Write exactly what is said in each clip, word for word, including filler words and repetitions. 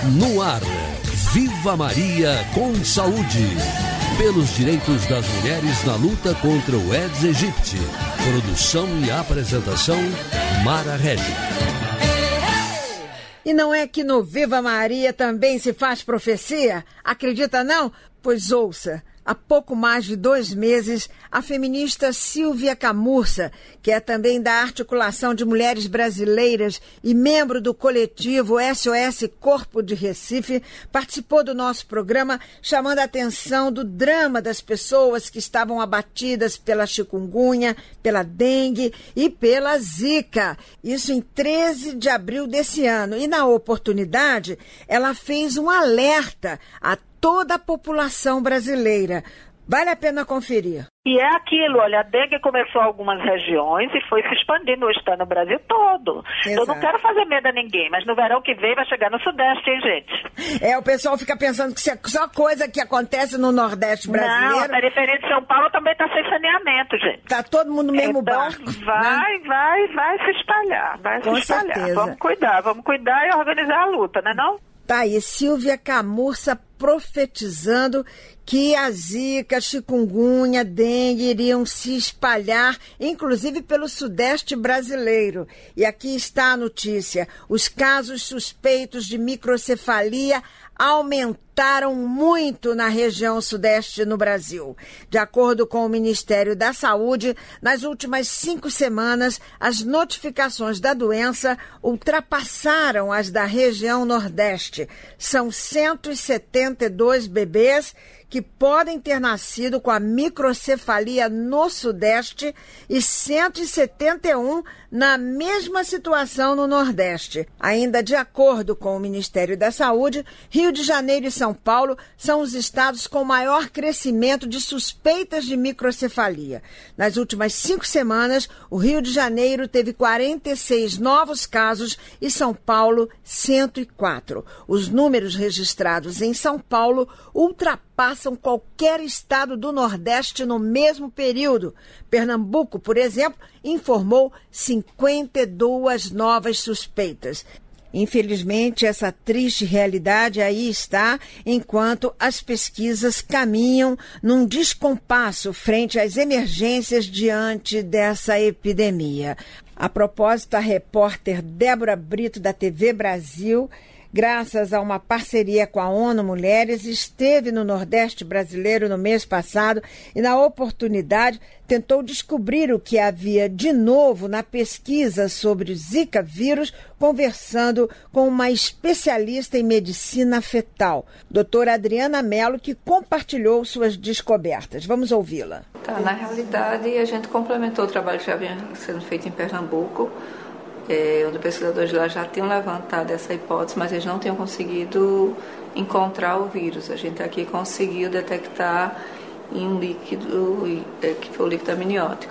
No ar, Viva Maria com Saúde. Pelos direitos das mulheres na luta contra o Aedes aegypti. Produção e apresentação, Mara Regis. E não é que no Viva Maria também se faz profecia? Acredita não? Pois ouça. Há pouco mais de dois meses, a feminista Silvia Camurça, que é também da Articulação de Mulheres Brasileiras e membro do coletivo S O S Corpo de Recife, participou do nosso programa chamando a atenção do drama das pessoas que estavam abatidas pela chikungunya, pela dengue e pela zika. Isso em treze de abril desse ano. E na oportunidade, ela fez um alerta a toda a população brasileira. Vale a pena conferir. E é aquilo, olha, a dengue começou em algumas regiões e foi se expandindo hoje, está no Brasil todo. Exato. Eu não quero fazer medo a ninguém, mas no verão que vem vai chegar no Sudeste, hein, gente? É, o pessoal fica pensando que é só coisa que acontece no Nordeste brasileiro. Não, a periferia de São Paulo também está sem saneamento, gente. Está todo mundo no mesmo então, barco. vai, né? vai, vai se espalhar, vai Com se espalhar. certeza. Vamos cuidar, vamos cuidar e organizar a luta, né não? Tá aí, Silvia Camurça profetizando que a zika, chikungunya, dengue iriam se espalhar, inclusive pelo Sudeste brasileiro. E aqui está a notícia. Os casos suspeitos de microcefalia aumentaram muito na região Sudeste no Brasil. De acordo com o Ministério da Saúde, nas últimas cinco semanas, as notificações da doença ultrapassaram as da região Nordeste. São cento e setenta e dois bebês que podem ter nascido com a microcefalia no Sudeste e cento e setenta e um na mesma situação no Nordeste. Ainda de acordo com o Ministério da Saúde, Rio de Janeiro e São Paulo são os estados com maior crescimento de suspeitas de microcefalia. Nas últimas cinco semanas, o Rio de Janeiro teve quarenta e seis novos casos e São Paulo cento e quatro. Os números registrados em São Paulo ultrapassam qualquer estado do Nordeste no mesmo período. Pernambuco, por exemplo, informou cinquenta e duas novas suspeitas. Infelizmente, essa triste realidade aí está, enquanto as pesquisas caminham num descompasso frente às emergências diante dessa epidemia. A propósito, a repórter Débora Brito, da T V Brasil, graças a uma parceria com a ONU Mulheres, esteve no Nordeste brasileiro no mês passado e, na oportunidade, tentou descobrir o que havia de novo na pesquisa sobre o Zika vírus, conversando com uma especialista em medicina fetal, doutora Adriana Mello, que compartilhou suas descobertas. Vamos ouvi-la. Tá, na realidade, a gente complementou o trabalho que já vinha sendo feito em Pernambuco, É, onde pesquisadores lá já tinham levantado essa hipótese, mas eles não tinham conseguido encontrar o vírus. A gente aqui conseguiu detectar em um líquido, que foi o líquido amniótico.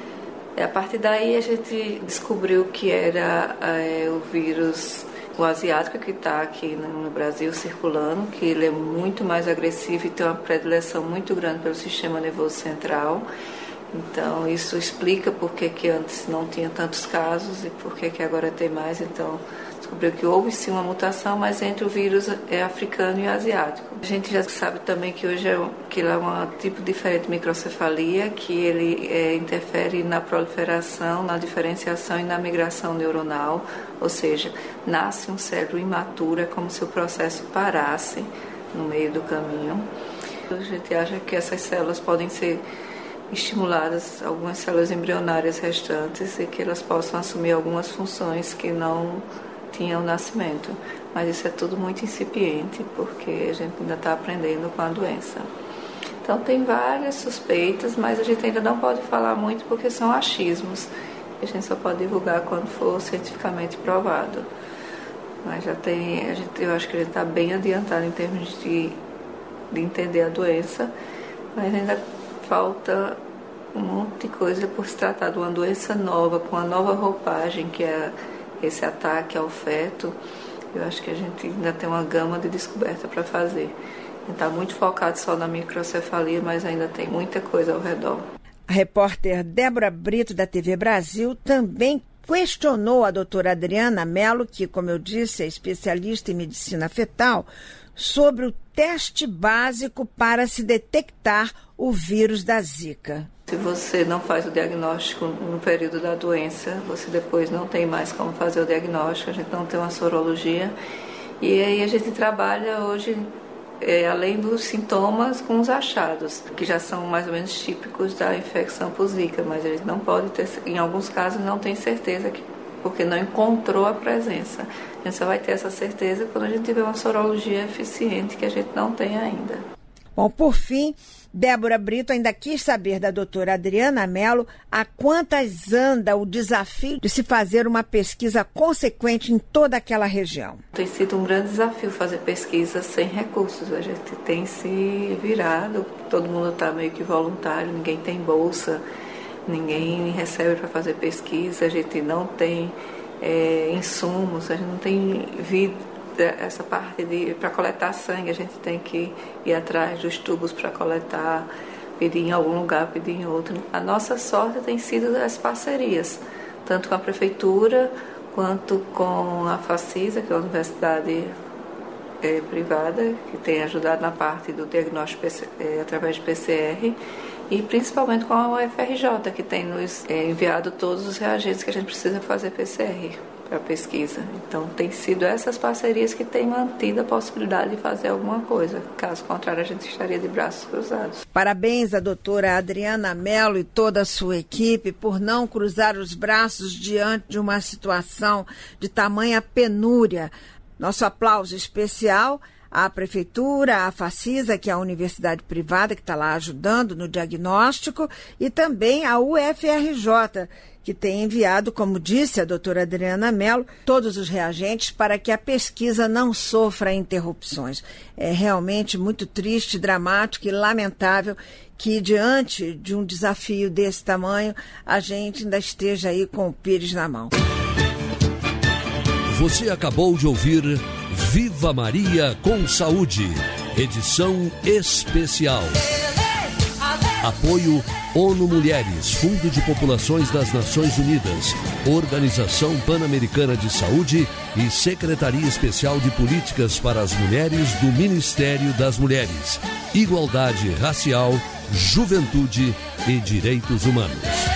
É, a partir daí a gente descobriu que era é, o vírus, o asiático, que está aqui no Brasil circulando, que ele é muito mais agressivo e tem uma predileção muito grande pelo sistema nervoso central. Então, isso explica por que que antes não tinha tantos casos e por que que agora tem mais. Então, descobriu que houve sim uma mutação, mas entre o vírus é africano e asiático. A gente já sabe também que hoje é, que ele é um tipo diferente de microcefalia, que ele é, interfere na proliferação, na diferenciação e na migração neuronal, ou seja, nasce um cérebro imaturo, é como se o processo parasse no meio do caminho. A gente acha que essas células podem ser estimuladas, algumas células embrionárias restantes, e que elas possam assumir algumas funções que não tinham nascimento. Mas isso é tudo muito incipiente, porque a gente ainda está aprendendo com a doença. Então tem várias suspeitas, mas a gente ainda não pode falar muito porque são achismos. A gente só pode divulgar quando for cientificamente provado. Mas já tem, a gente, eu acho que a gente está bem adiantado em termos de, de entender a doença, mas ainda falta um monte de coisa por se tratar de uma doença nova, com uma nova roupagem, que é esse ataque ao feto. Eu acho que a gente ainda tem uma gama de descoberta para fazer. Está muito focado só na microcefalia, mas ainda tem muita coisa ao redor. A repórter Débora Brito, da T V Brasil, também questionou a doutora Adriana Mello, que, como eu disse, é especialista em medicina fetal, sobre o teste básico para se detectar o vírus da Zika. Se você não faz o diagnóstico no período da doença, você depois não tem mais como fazer o diagnóstico, a gente não tem uma sorologia. E aí a gente trabalha hoje, é, além dos sintomas, com os achados, que já são mais ou menos típicos da infecção por Zika, mas a gente não pode ter, em alguns casos não tem certeza, que, porque não encontrou a presença. A gente só vai ter essa certeza quando a gente tiver uma sorologia eficiente, que a gente não tem ainda. Bom, por fim, Débora Brito ainda quis saber da doutora Adriana Mello a quantas anda o desafio de se fazer uma pesquisa consequente em toda aquela região. Tem sido um grande desafio fazer pesquisa sem recursos. A gente tem se virado, todo mundo está meio que voluntário, ninguém tem bolsa, ninguém recebe para fazer pesquisa, a gente não tem é, insumos, a gente não tem vida. Essa parte de para coletar sangue, a gente tem que ir atrás dos tubos para coletar, pedir em algum lugar, pedir em outro. A nossa sorte tem sido as parcerias, tanto com a prefeitura quanto com a Facisa, que é a universidade é, privada, que tem ajudado na parte do diagnóstico é, através de P C R, e principalmente com a U F R J, que tem nos é, enviado todos os reagentes que a gente precisa fazer P C R para pesquisa. Então, tem sido essas parcerias que têm mantido a possibilidade de fazer alguma coisa. Caso contrário, a gente estaria de braços cruzados. Parabéns à doutora Adriana Mello e toda a sua equipe por não cruzar os braços diante de uma situação de tamanha penúria. Nosso aplauso especial à Prefeitura, à Facisa, que é a universidade privada que está lá ajudando no diagnóstico, e também à U F R J, que tem enviado, como disse a doutora Adriana Mello, todos os reagentes para que a pesquisa não sofra interrupções. É realmente muito triste, dramático e lamentável que, diante de um desafio desse tamanho, a gente ainda esteja aí com o pires na mão. Você acabou de ouvir Viva Maria com Saúde, edição especial. Apoio ONU Mulheres, Fundo de Populações das Nações Unidas, Organização Pan-Americana de Saúde e Secretaria Especial de Políticas para as Mulheres do Ministério das Mulheres, Igualdade Racial, Juventude e Direitos Humanos.